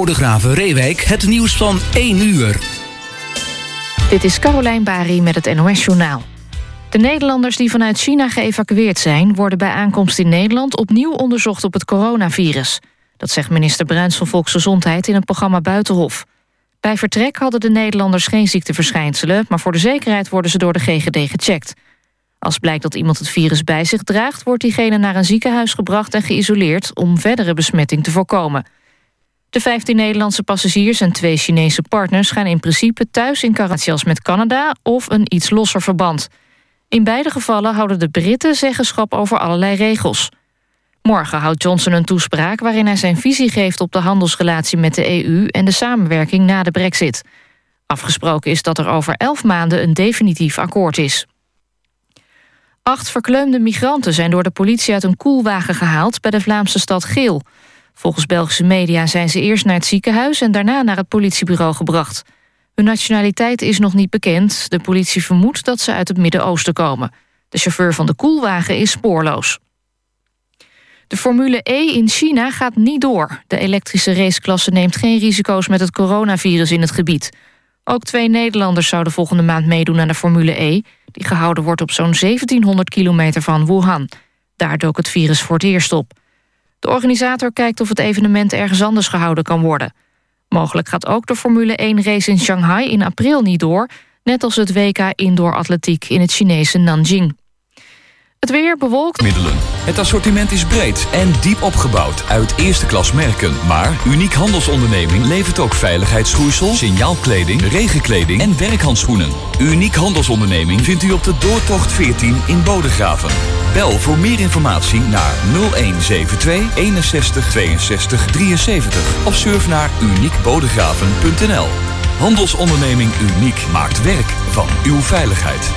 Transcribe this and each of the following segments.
Bodegraven-Reewijk het nieuws van 1 uur. Dit is Carolijn Bari met het NOS-journaal. De Nederlanders die vanuit China geëvacueerd zijn, worden bij aankomst in Nederland opnieuw onderzocht op het coronavirus. Dat zegt minister Bruins van Volksgezondheid in het programma Buitenhof. Bij vertrek hadden de Nederlanders geen ziekteverschijnselen, maar voor de zekerheid worden ze door de GGD gecheckt. Als blijkt dat iemand het virus bij zich draagt, wordt diegene naar een ziekenhuis gebracht en geïsoleerd om verdere besmetting te voorkomen. De 15 Nederlandse passagiers en 2 Chinese partners gaan in principe thuis in quarantaine als met Canada of een iets losser verband. In beide gevallen houden de Britten zeggenschap over allerlei regels. Morgen houdt Johnson een toespraak waarin hij zijn visie geeft op de handelsrelatie met de EU en de samenwerking na de Brexit. Afgesproken is dat er over 11 maanden een definitief akkoord is. 8 verkleumde migranten zijn door de politie uit een koelwagen gehaald bij de Vlaamse stad Geel. Volgens Belgische media zijn ze eerst naar het ziekenhuis en daarna naar het politiebureau gebracht. Hun nationaliteit is nog niet bekend. De politie vermoedt dat ze uit het Midden-Oosten komen. De chauffeur van de koelwagen is spoorloos. De Formule E in China gaat niet door. De elektrische raceklasse neemt geen risico's met het coronavirus in het gebied. Ook 2 Nederlanders zouden volgende maand meedoen aan de Formule E, die gehouden wordt op zo'n 1700 kilometer van Wuhan. Daar dook het virus voor het eerst op. De organisator kijkt of het evenement ergens anders gehouden kan worden. Mogelijk gaat ook de Formule 1 race in Shanghai in april niet door, net als het WK Indoor Atletiek in het Chinese Nanjing. Het weer bewolkt. Middelen. Het assortiment is breed en diep opgebouwd uit eerste klas merken. Maar Uniek Handelsonderneming levert ook veiligheidsschoeisel, signaalkleding, regenkleding en werkhandschoenen. Uniek Handelsonderneming vindt u op de Doortocht 14 in Bodegraven. Bel voor meer informatie naar 0172 61 62 73 of surf naar uniekbodegraven.nl. Handelsonderneming Uniek maakt werk van uw veiligheid.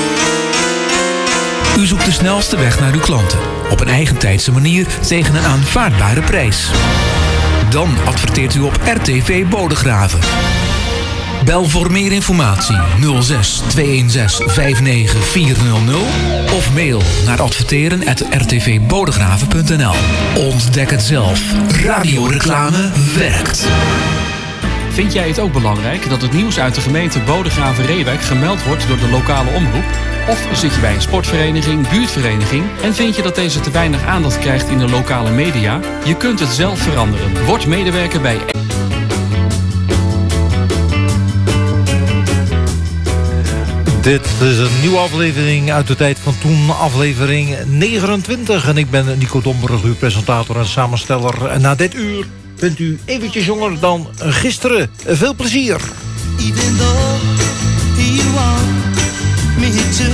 U zoekt de snelste weg naar uw klanten. Op een eigentijdse manier tegen een aanvaardbare prijs. Dan adverteert u op RTV Bodegraven. Bel voor meer informatie 06 216 59400 of mail naar adverteren@rtvbodegraven.nl. Ontdek het zelf. Radioreclame werkt. Vind jij het ook belangrijk dat het nieuws uit de gemeente Bodegraven-Reewijk gemeld wordt door de lokale omroep? Of zit je bij een sportvereniging, buurtvereniging en vind je dat deze te weinig aandacht krijgt in de lokale media? Je kunt het zelf veranderen. Word medewerker bij... Dit is een nieuwe aflevering uit de tijd van toen, aflevering 29. En ik ben Nico Domburg, uw presentator en samensteller. En na dit uur bent u eventjes jonger dan gisteren. Veel plezier. Even though you want me to.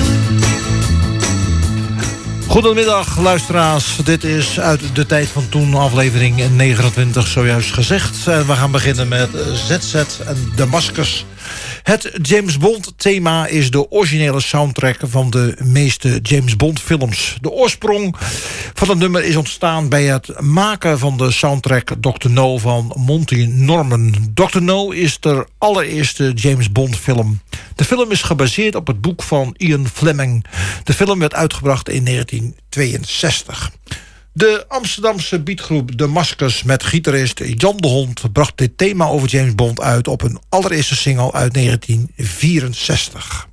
Goedemiddag luisteraars, dit is uit de tijd van toen, aflevering 29 zojuist gezegd. En we gaan beginnen met ZZ en de Maskers. Het James Bond thema is de originele soundtrack van de meeste James Bond films. De oorsprong van het nummer is ontstaan bij het maken van de soundtrack Dr. No van Monty Norman. Dr. No is de allereerste James Bond film. De film is gebaseerd op het boek van Ian Fleming. De film werd uitgebracht in 1962. De Amsterdamse beatgroep De Maskers met gitarist Jan de Hond bracht dit thema over James Bond uit op hun allereerste single uit 1964.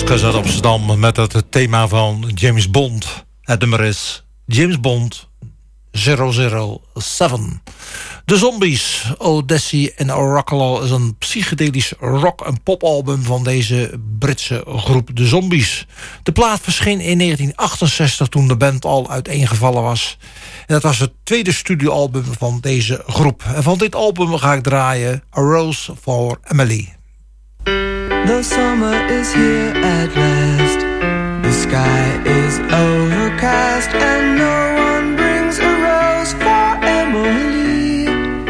Maskers uit Amsterdam met het thema van James Bond. Het nummer is James Bond 007. De Zombies, Odyssey en Oracle is een psychedelisch rock- en popalbum van deze Britse groep De Zombies. De plaat verscheen in 1968 toen de band al uiteengevallen was. En dat was het tweede studioalbum van deze groep. En van dit album ga ik draaien A Rose for Emily. The summer is here at last. The sky is overcast and no one brings a rose for Emily.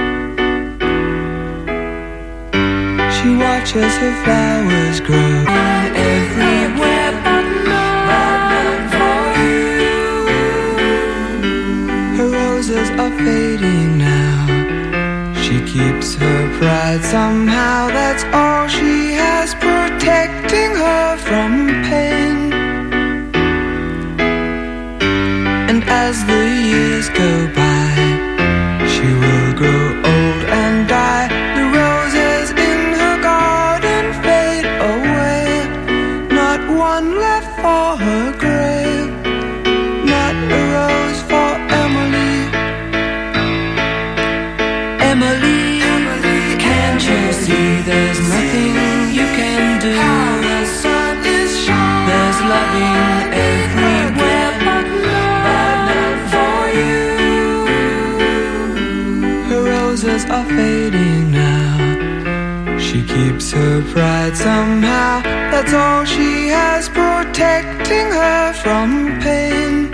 She watches her flowers grow everywhere but none for you. Her roses are fading now. She keeps her pride somehow, that's all she has, protecting her from pain. And as the years go by, she will grow old and die. The roses in her garden fade away, not one left for her grave, not a rose for Emily. Emily, can't you see there's nothing you can do? The sun is shining, there's loving everywhere but none for you. Her roses are fading now. She keeps her pride somehow, that's all she has, protecting her from pain.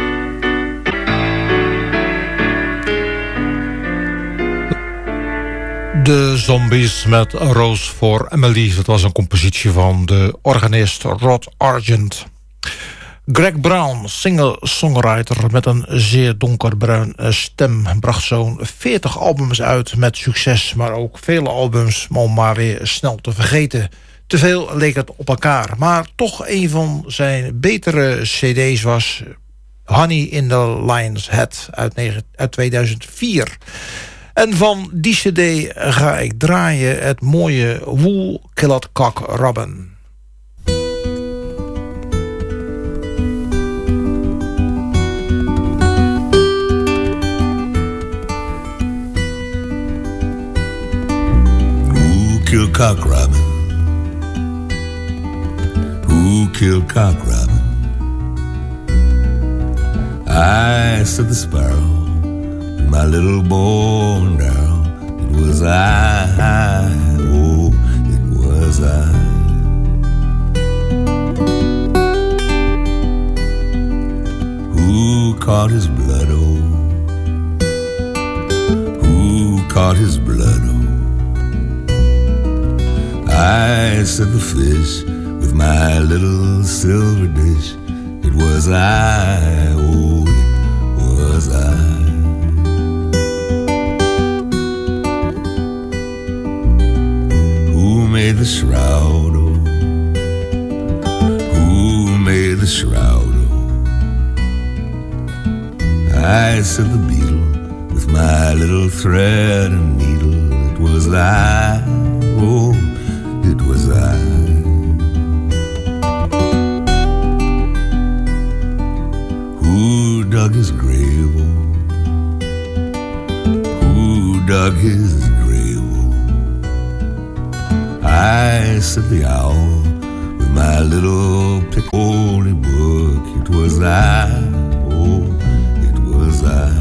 De Zombies met A Rose for Emily. Dat was een compositie van de organist Rod Argent. Greg Brown, singer-songwriter met een zeer donkerbruin stem, bracht zo'n 40 albums uit met succes, maar ook vele albums om maar weer snel te vergeten. Te veel leek het op elkaar, maar toch een van zijn betere cd's was Honey in the Lion's Head uit 2004. En van die cd ga ik draaien het mooie Wool Killed Cock Robin. Who killed Cock Robin? Who killed Cock Robin? I said the sparrow, my little bow and arrow, it was I, oh, it was I. Who caught his blood, oh? Who caught his blood, oh? I said the fish with my little silver dish, it was I, oh, it was I. Who made the shroud, oh? Who made the shroud, oh? I said the beetle with my little thread and needle, it was I, oh, it was I. Who dug his grave, oh? Who dug his grave, oh? I said the owl with my little pick-holy book, it was I, oh, it was I.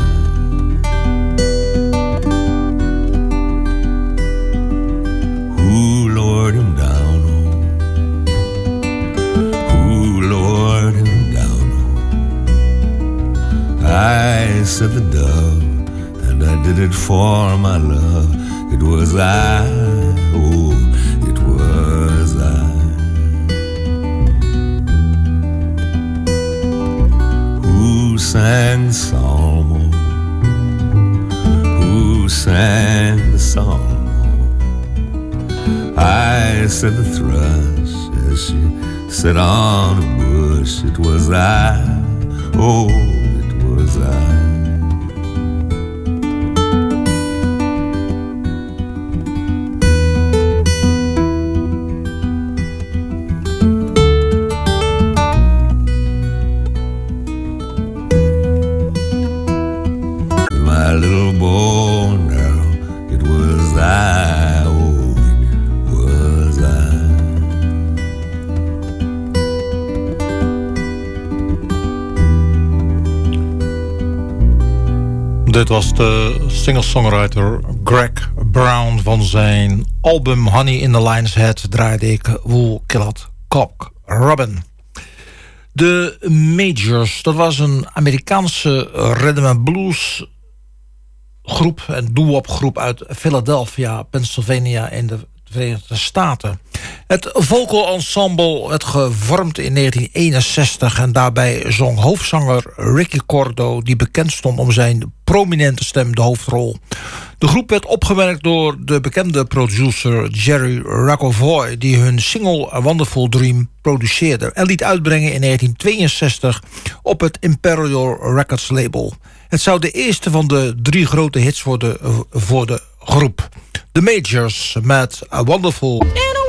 Who lowered him down, oh? Who lowered him down, oh? I said the dove, and I did it for my love, it was I, oh, it was I. Who sang the psalm, oh? Who sang the psalm, oh? I said the thrush as she sat on a bush, it was I, oh, it was I. Dit was de singer-songwriter Greg Brown. Van zijn album Honey in the Lion's Head draaide ik Wool Killed Cock Robin. De Majors, dat was een Amerikaanse rhythm and blues groep, een doo-wop groep uit Philadelphia, Pennsylvania in de Verenigde Staten. Het vocal ensemble werd gevormd in 1961 en daarbij zong hoofdzanger Ricky Cordo, die bekend stond om zijn prominente stem, de hoofdrol. De groep werd opgemerkt door de bekende producer Jerry Rakovoy, die hun single A Wonderful Dream produceerde en liet uitbrengen in 1962 op het Imperial Records label. Het zou de eerste van de 3 grote hits worden voor de groep. The Majors met A Wonderful.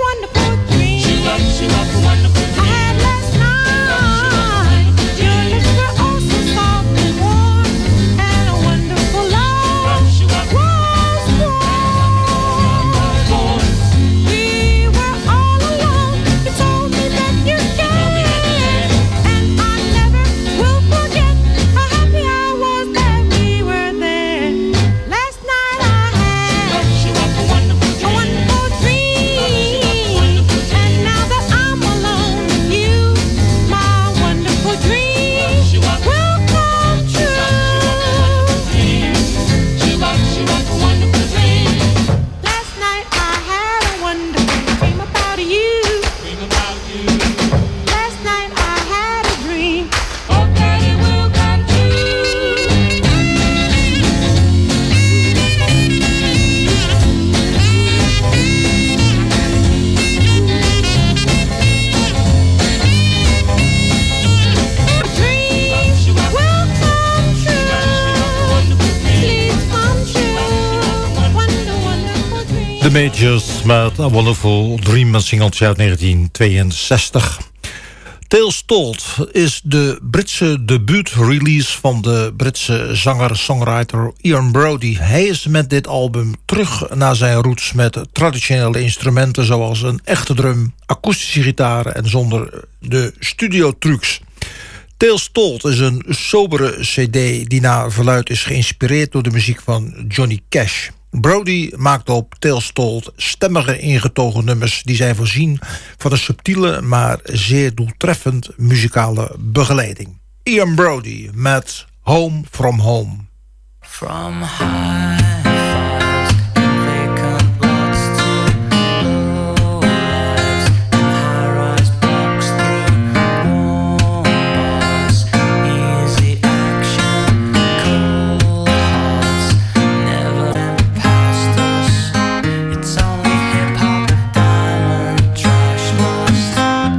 The Majors met A Wonderful Dream, een singeltje uit 1962. Tales Told is de Britse debuutrelease van de Britse zanger-songwriter Ian Brody. Hij is met dit album terug naar zijn roots met traditionele instrumenten zoals een echte drum, akoestische gitaren en zonder de studiotrucs. Tales Told is een sobere cd die naar verluidt is geïnspireerd door de muziek van Johnny Cash. Brody maakte op Tales Told stemmige ingetogen nummers die zijn voorzien van een subtiele maar zeer doeltreffend muzikale begeleiding. Ian Brody met Home from Home. From high-fives and vacant blocks to low lives and high-rise blocks through warm bars, easy action, cold hearts, never been past us. It's only hip-hop, diamond, trash lost.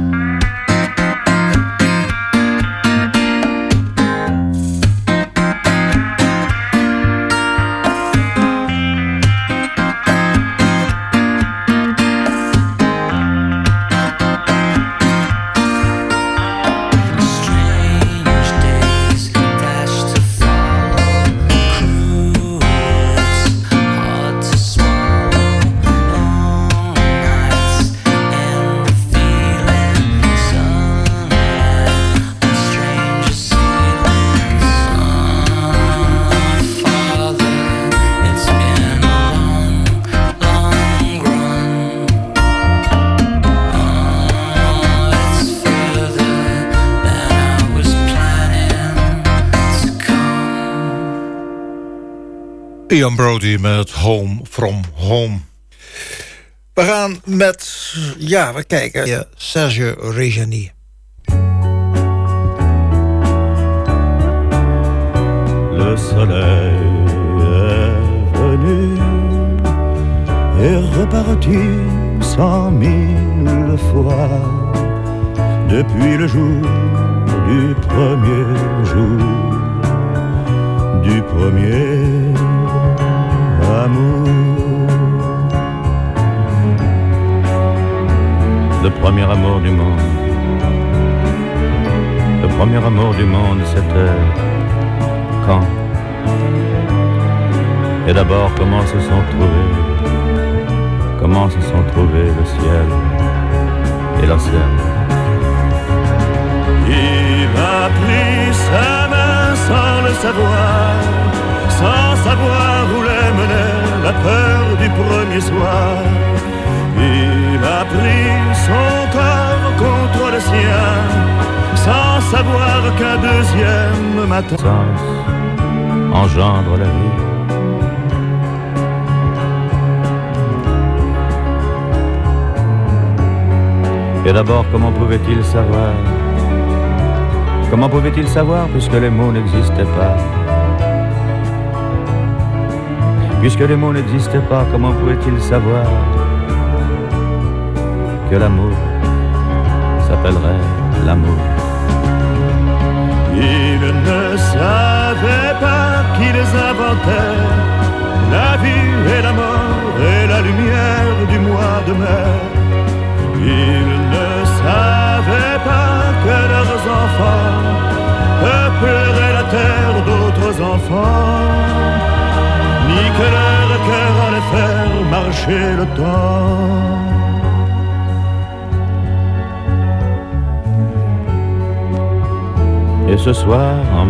Ian Brody met Home from Home. We gaan met, we kijken, Serge Reggiani. Le soleil est venu et reparti 100 000 fois depuis le jour du premier jour du premier amour. Le premier amour du monde. Le premier amour du monde, c'était quand? Et d'abord, comment se sont trouvés le ciel et l'océan. Il a pris sa main sans le savoir, sans savoir où les menait la peur du premier soir. Il a pris son corps contre le sien, sans savoir qu'un deuxième matin Sens engendre la vie. Et d'abord, comment pouvait-il savoir? Comment pouvait-il savoir puisque les mots n'existaient pas? Puisque les mots n'existaient pas, comment pouvait-il savoir que l'amour s'appellerait l'amour? Il ne savait pas qu'ils inventaient la vie et la mort et la lumière du mois de mai. Il ne savait pas que leurs enfants peupleraient la terre d'autres enfants, ni que leur cœur allait faire marcher le temps. Et ce soir, en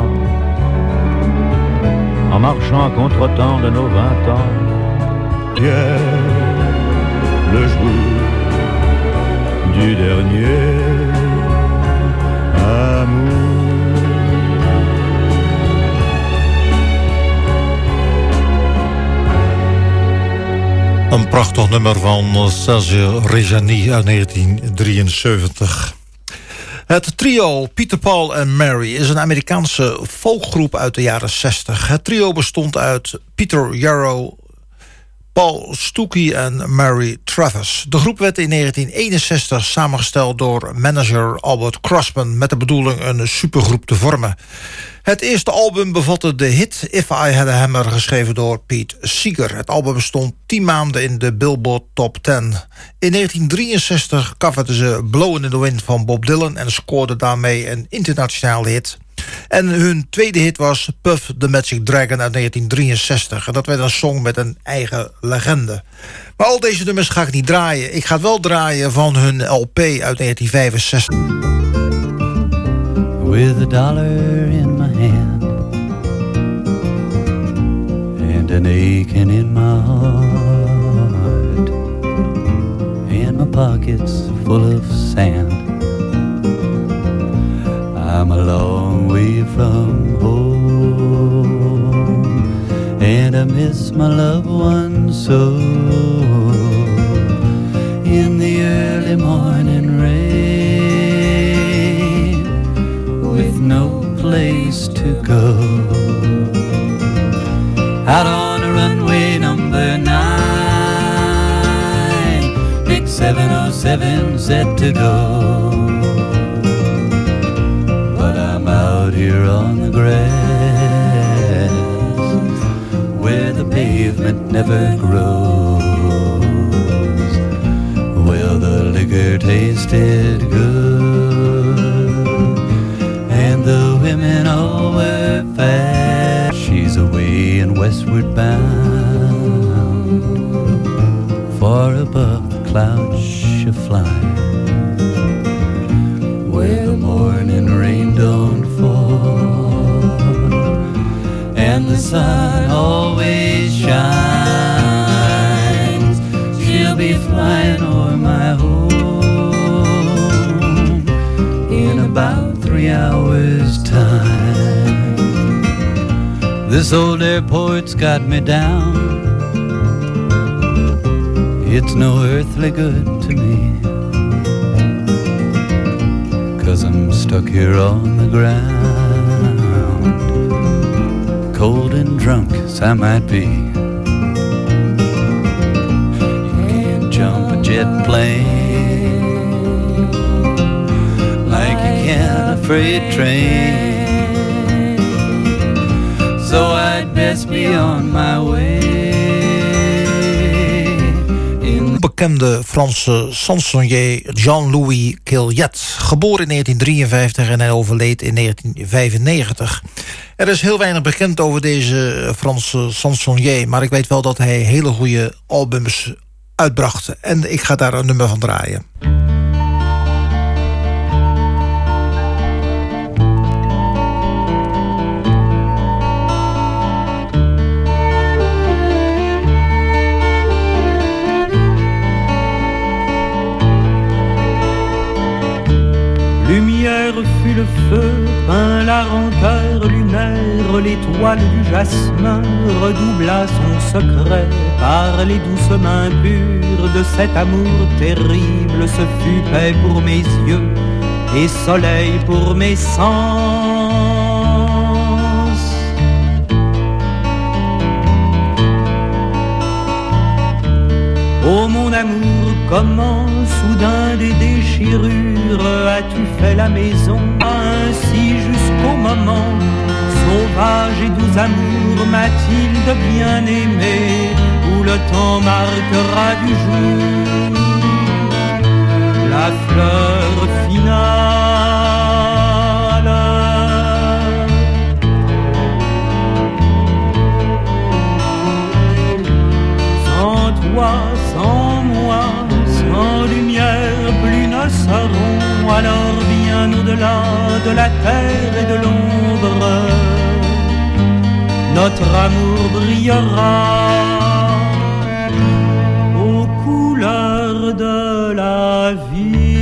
marchant à contre-temps de nos 20 ans, Pierre, le jour du dernier amour. Een prachtig nummer van Serge Reggiani uit 1973. Het trio Peter, Paul en Mary is een Amerikaanse folkgroep uit de jaren 60. Het trio bestond uit Peter Yarrow, Paul Stookey en Mary Travis. De groep werd in 1961 samengesteld door manager Albert Crossman met de bedoeling een supergroep te vormen. Het eerste album bevatte de hit If I Had a Hammer, geschreven door Pete Seeger. Het album stond 10 maanden in de Billboard Top 10. In 1963 coverden ze Blowin' in the Wind van Bob Dylan en scoorden daarmee een internationale hit. En hun tweede hit was Puff the Magic Dragon uit 1963. En dat werd een song met een eigen legende. Maar al deze nummers ga ik niet draaien. Ik ga het wel draaien van hun LP uit 1965. With a dollar in my hand and an aching in my heart and my pockets full of sand, I'm a long way from home and I miss my loved ones so. In the early morning rain with no place to go, out on a runway number 9, big 707 set to go, but I'm out here on the grass where the pavement never grows. Well, the liquor tasted good and the women all were fast. She's away and westward bound, far above the clouds she'll fly, where the morning rain don't fall and the sun always shines. She'll be flying o'er my home in about 3 hours' time. This old airport's got me down. It's no earthly good to me, 'cause I'm stuck here on the ground, cold and drunk as I might be. You can't jump a jet plane like you can a freight train, so I'd best be on my way. Bekende Franse chansonnier Jean-Louis Quillet. Geboren in 1953 en hij overleed in 1995. Er is heel weinig bekend over deze Franse chansonnier, maar ik weet wel dat hij hele goede albums uitbracht. En ik ga daar een nummer van draaien. lunaire, l'étoile du jasmin redoubla son secret par les douces mains pures de cet amour terrible. Ce fut paix pour mes yeux et soleil pour mes sens. Oh mon amour, comment soudain des déchirures as-tu fait la maison? Ainsi jusqu'au moment, sauvage et doux amour, Mathilde bien-aimée, où le temps marquera du jour la fleur finale. Sans toi, sans moi, sans lumière, plus ne serons, alors bien au-delà de la terre et de l'ombre, notre amour brillera aux couleurs de la vie.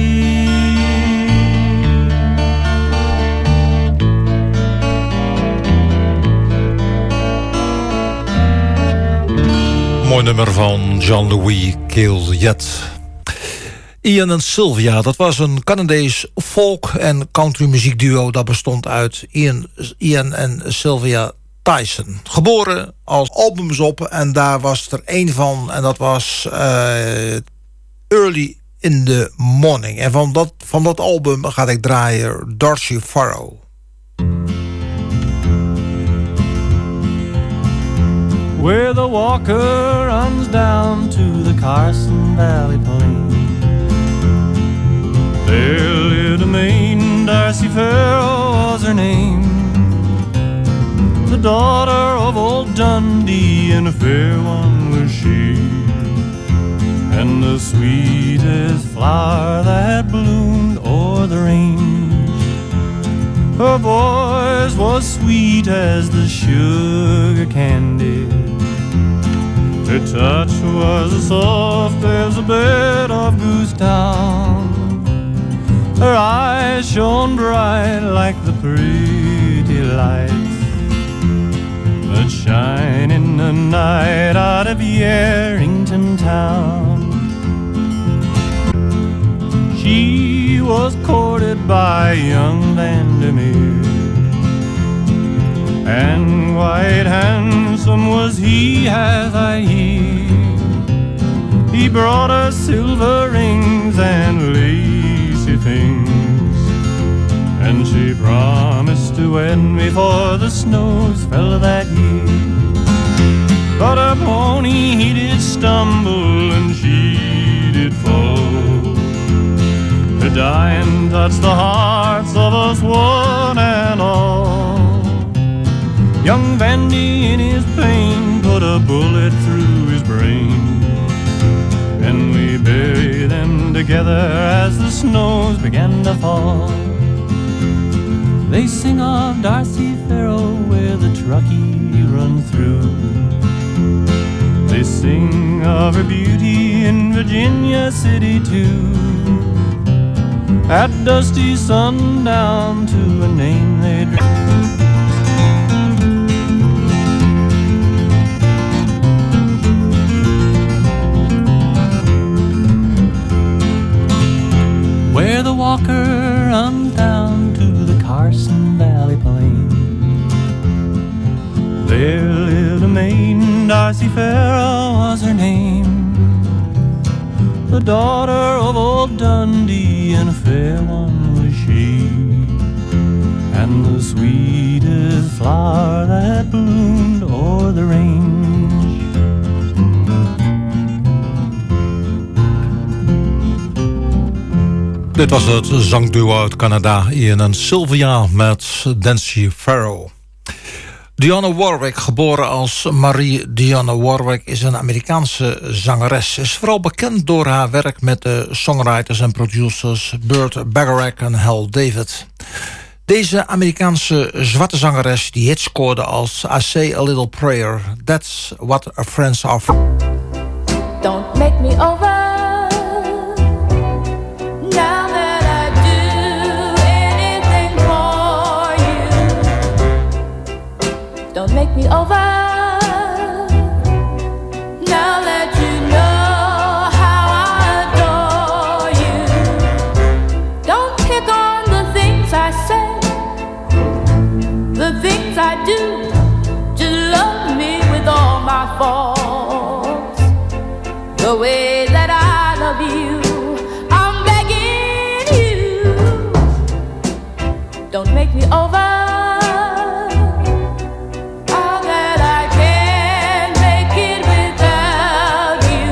Mooi nummer van Jean-Louis Killjet. Ian en Sylvia, dat was een Canadees folk- en country muziekduo dat bestond uit Ian en Sylvia Tyson. Geboren als albums op en daar was er één van en dat was Early in the Morning. En van dat album ga ik draaien Darcy Farrow. Where the walker runs down to the Carson Valley Plain, there lived a maiden, Darcy Farrow was her name, the daughter of old Dundee, and a fair one was she, and the sweetest flower that bloomed o'er the range. Her voice was sweet as the sugar candy, her touch was as soft as a bed of goose down. Her eyes shone bright like the pretty lights that shine in the night out of Yarrington town. She was courted by young Vandermeer, and quite handsome was he, as I hear. He brought her silver rings and lacy things, and she promised to wed before the snows fell that year. But her pony he did stumble, and she did fall. Her dying touched the hearts of us one and all. Young Vandy in his pain put a bullet through his brain, and we buried them together as the snows began to fall. They sing of Darcy Farrow where the Truckee run through. They sing of her beauty in Virginia City too. At dusty sundown to a name they dream. Where the walker runs down to the Carson Valley Plain, there lived a maiden, Darcy Farrow was her name, the daughter of old Dundee, and a fair one was she, and the sweetest flower that bloomed o'er the range. Dit was het zangduo uit Canada, Ian en Sylvia met Darcy Farrow. Dionne Warwick, geboren als Marie Dionne Warwick, is een Amerikaanse zangeres. Ze is vooral bekend door haar werk met de songwriters en producers Burt Bacharach en Hal David. Deze Amerikaanse zwarte zangeres die hits scoorde als I Say a Little Prayer, That's What Our Friends Are For. Don't make me over. I do to love me with all my faults, the way that I love you. I'm begging you, don't make me over. All that I can't make it without you.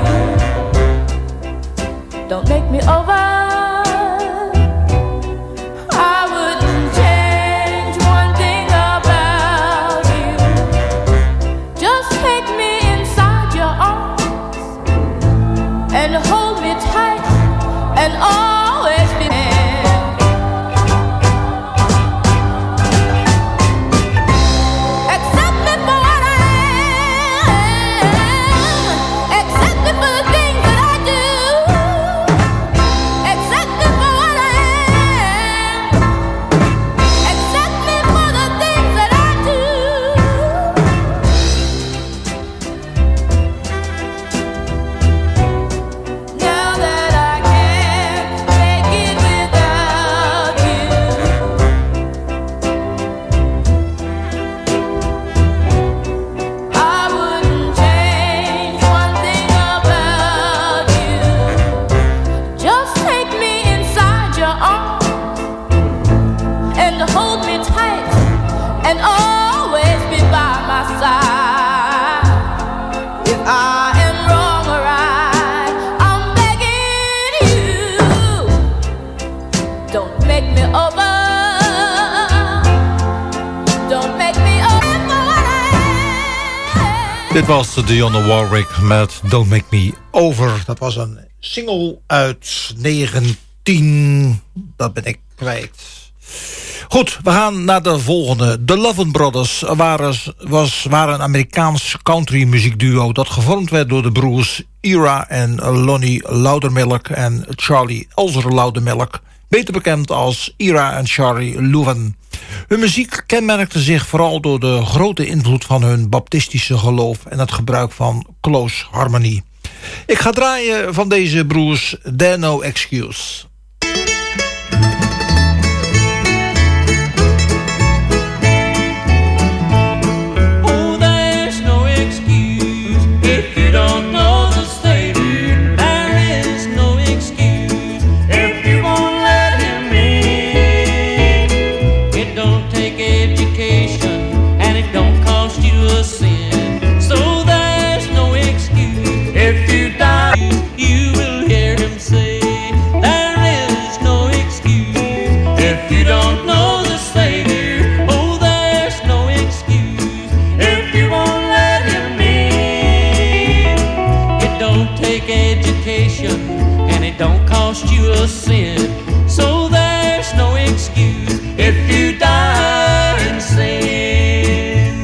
Don't make me over. Dit was Dionne Warwick met Don't Make Me Over. Dat was een single uit 19... Dat ben ik kwijt. Goed, we gaan naar de volgende. The Louvin Brothers waren een Amerikaans country muziekduo dat gevormd werd door de broers Ira en Lonnie Loudermilk en Charlie Elzer Loudermilk, beter bekend als Ira en Charlie Louvin. Hun muziek kenmerkte zich vooral door de grote invloed van hun baptistische geloof en het gebruik van close harmonie. Ik ga draaien van deze broers There's No Excuse. Don't cost you a cent, so there's no excuse if you die in sin.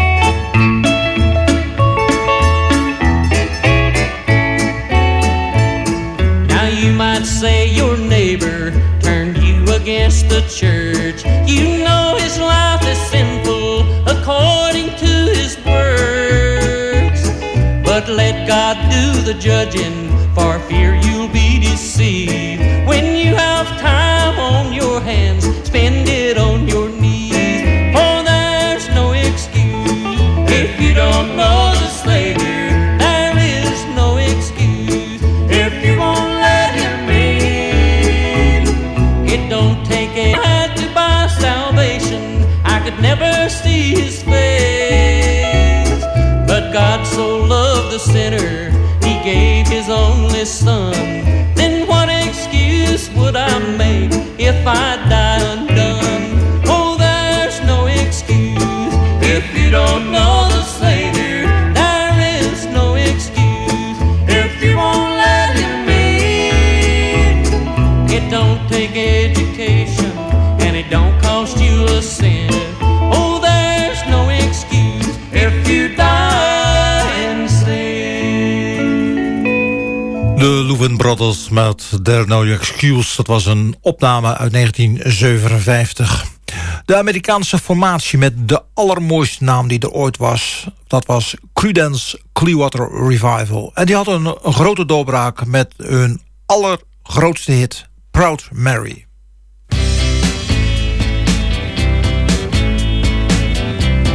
Now you might say your neighbor turned you against the church. You know his life is sinful according to his works, but let God do the judging, for fear you'll be deceived. When you have time on your hands, spend it on your knees, for there's no excuse if you don't know the Savior. There is no excuse if you won't let Him in. It don't take a had to buy salvation. I could never see His face, but God so loved the sinner, He gave His only Son. Then what excuse would I make if I die undone? Oh, there's no excuse if you don't know the Savior. There is no excuse if you won't let Him in. It don't take education and it don't cost you a cent. Oh, there's no excuse if you die in sin. De Louvin Brothers met There's No Excuse. Dat was een opname uit 1957. De Amerikaanse formatie met de allermooiste naam die er ooit was, dat was Creedence Clearwater Revival. En die hadden een grote doorbraak met hun allergrootste hit, Proud Mary.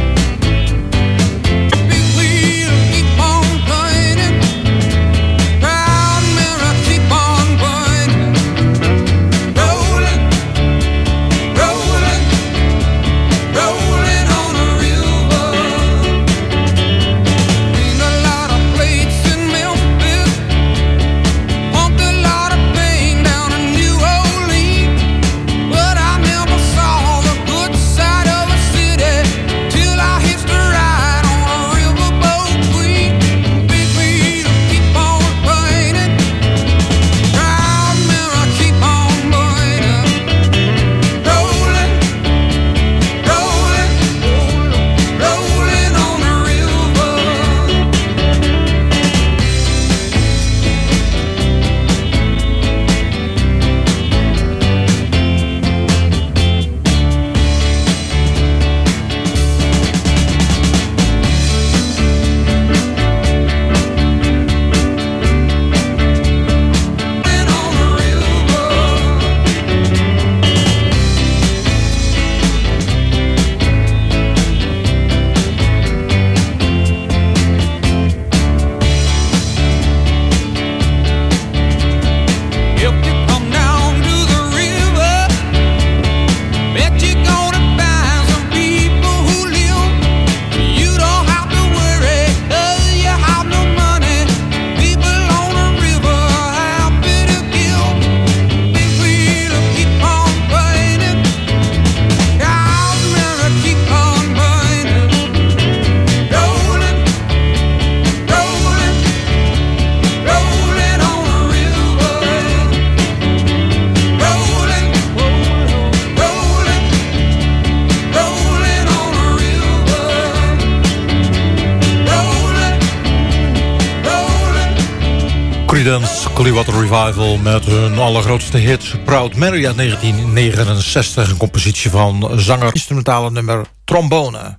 Creedence Clearwater Revival met hun allergrootste hit Proud Mary uit 1969. Een compositie van zanger instrumentale nummer Trombone.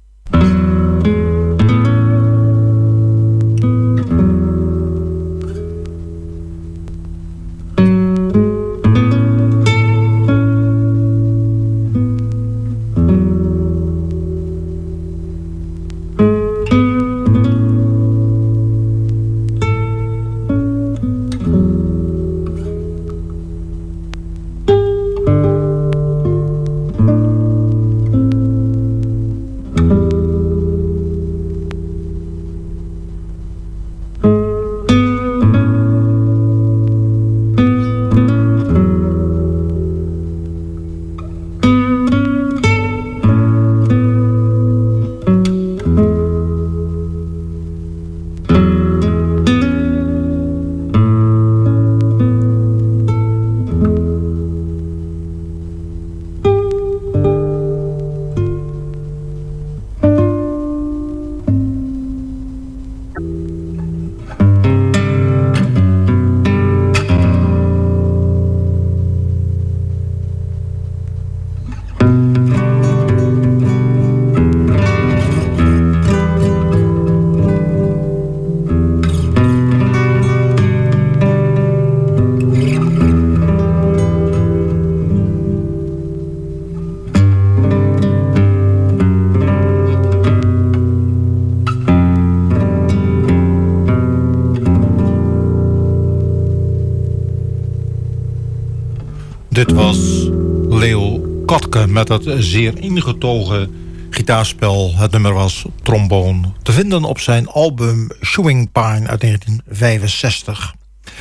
Dit was Leo Katke met het zeer ingetogen gitaarspel. Het nummer was Trombone. Te vinden op zijn album Chewing Pine uit 1965.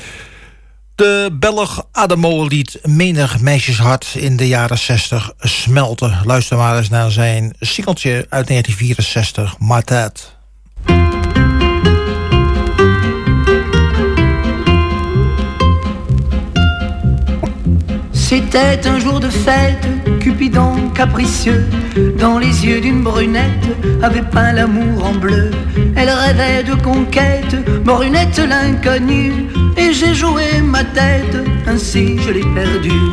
De Belg Adamo liet menig meisjeshart in de jaren 60 smelten. Luister maar eens naar zijn singeltje uit 1964, Ma Tête. C'était un jour de fête, Cupidon capricieux, dans les yeux d'une brunette, avait peint l'amour en bleu. Elle rêvait de conquête, brunette l'inconnue, et j'ai joué ma tête, ainsi je l'ai perdue.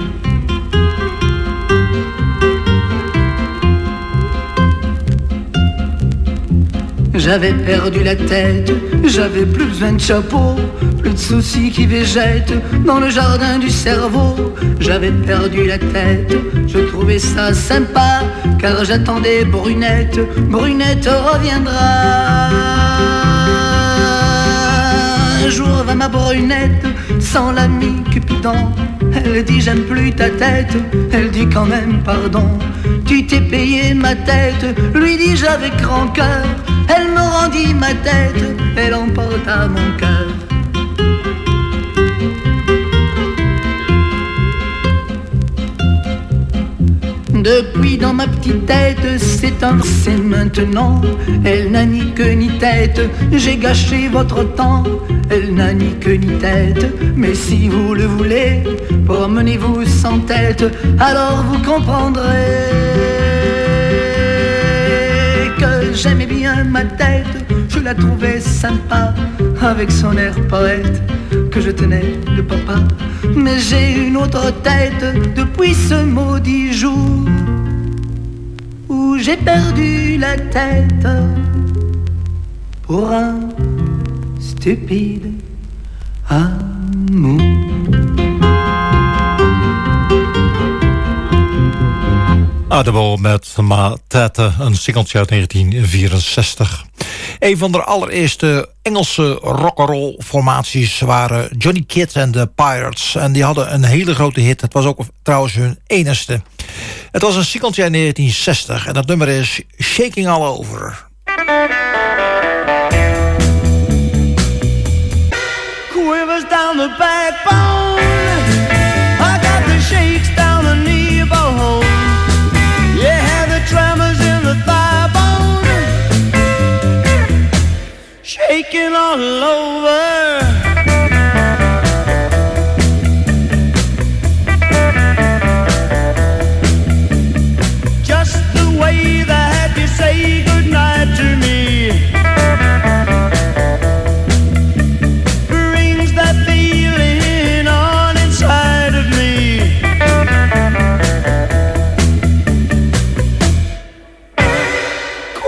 J'avais perdu la tête, j'avais plus besoin de chapeau, plus de soucis qui végètent dans le jardin du cerveau. J'avais perdu la tête, je trouvais ça sympa, car j'attendais Brunette, Brunette reviendra. Un jour va ma Brunette, sans l'ami Cupidon. Elle dit j'aime plus ta tête, elle dit quand même pardon. Tu t'es payé ma tête, lui dis-je avec grand cœur. Elle me rendit ma tête, elle emporta mon cœur. Depuis dans ma petite tête, c'est un c'est maintenant. Elle n'a ni queue ni tête, j'ai gâché votre temps. Elle n'a ni queue ni tête, mais si vous le voulez, promenez-vous sans tête, alors vous comprendrez que j'aimais bien ma tête. Je la trouvais sympa, avec son air poète, que je tenais de papa. Mais j'ai une autre tête depuis ce maudit jour où j'ai perdu la tête pour un stupide amour. Adamo met Ma Tête, een singeltje uit 1964. Een van de allereerste Engelse rock'n'roll formaties waren Johnny Kidd en de Pirates. En die hadden een hele grote hit. Het was ook trouwens hun enigste. Het was een singeltje uit 1960 en dat nummer is Shaking All Over. Quivers down the backbone, I got the shakes down the knee bone. Yeah, the tremors in the thigh bone, shaking all over. Just the way that you say goodnight to me brings that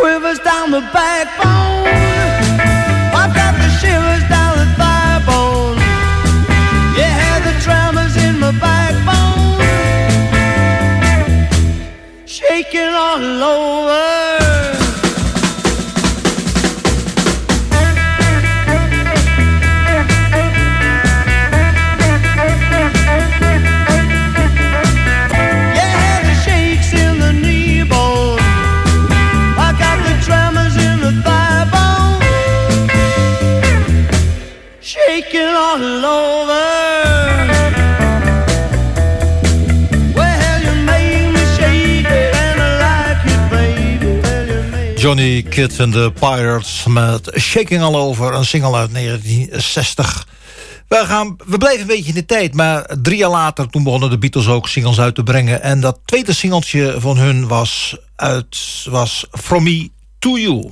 quivers down the backbone. I've got the shivers down the thigh bone. Yeah, the tremors in my backbone, shaking all over. Shaking all over. Well, you make me shake it and I like it, baby. Well, you make Johnny Kidd and the Pirates met Shaking All Over, een single uit 1960. We bleven een beetje in de tijd, maar 3 jaar later toen begonnen de Beatles ook singles uit te brengen. En dat tweede singeltje van hun was From Me To You.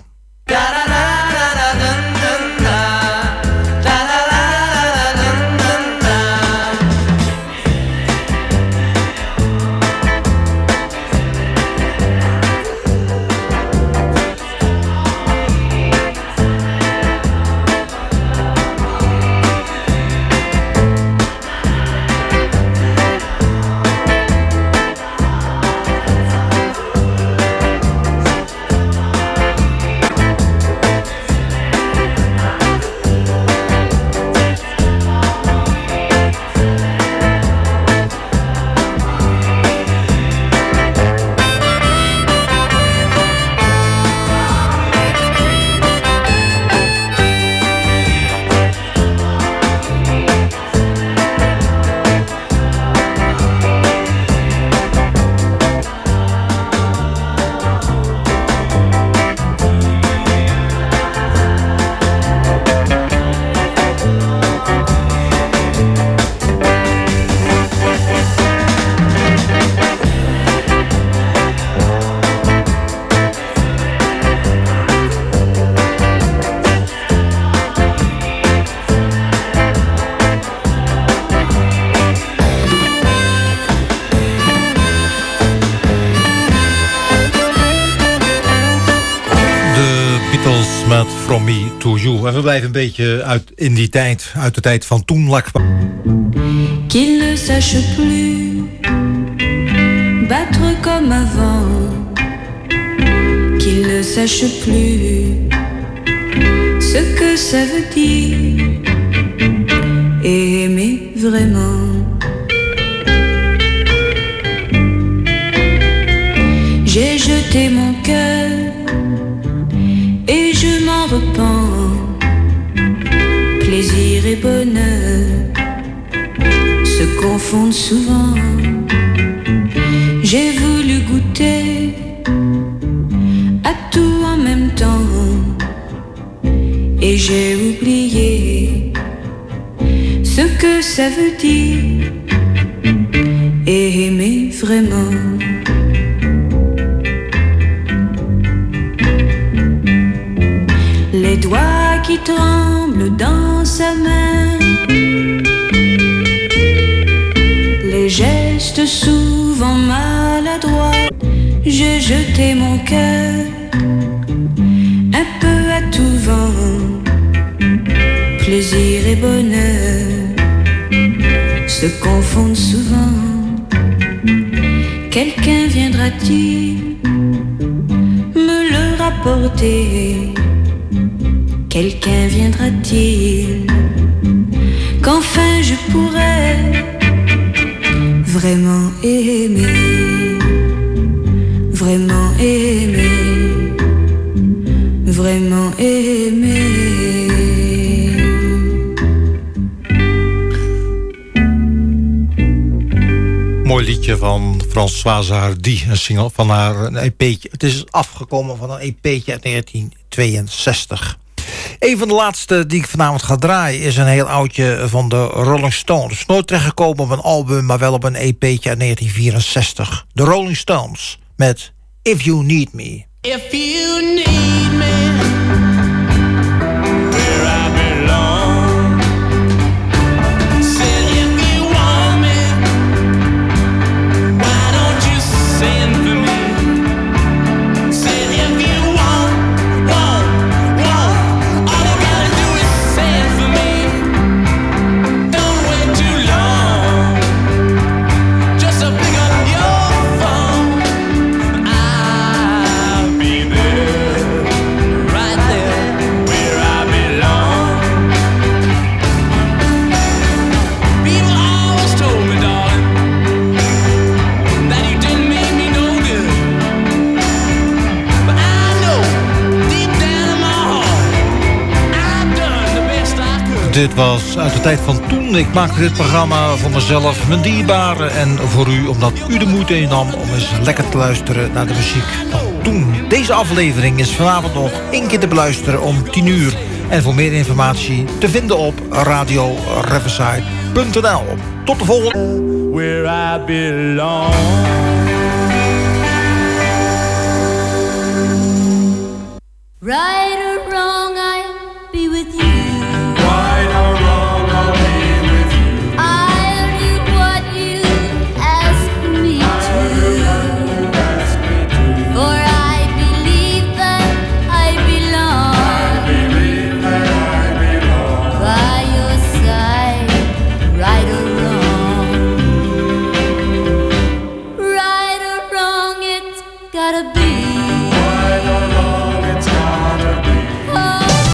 Met From Me To You. En we blijven een beetje uit de tijd van toen. Qu'il ne sache plus battre comme avant, qu'il ne sache plus ce que ça veut dire aimer vraiment. J'ai jeté mon cœur et je m'en repens. Plaisir et bonheur se confondent souvent. J'ai voulu goûter à tout en même temps et j'ai oublié ce que ça veut dire aimer vraiment. Les doigts qui tremblent dans sa main, les gestes souvent maladroits. J'ai jeté mon cœur un peu à tout vent. Plaisir et bonheur se confondent souvent. Quelqu'un viendra-t-il me le rapporter? Quelqu'un viendra-t-il qu'enfin je pourrai vraiment aimer, vraiment aimer, vraiment aimer. Mooi liedje van Françoise Hardy, een single van haar een EP'tje. Het is afgekomen van een EP'tje uit 1962. Een van de laatste die ik vanavond ga draaien is een heel oudje van de Rolling Stones. Nooit terechtgekomen op een album, maar wel op een EP'tje uit 1964. De Rolling Stones met If You Need Me. If you need me, where I belong. Said if you want me, why don't you send for me? Said if you want Dit was uit de tijd van toen. Ik maakte dit programma voor mezelf, mijn dierbaren en voor u, omdat u de moeite innam om eens lekker te luisteren naar de muziek van toen. Deze aflevering is vanavond nog 1 keer te beluisteren om 10 uur. En voor meer informatie te vinden op radioriverside.nl. Tot de volgende. Where I belong. Right.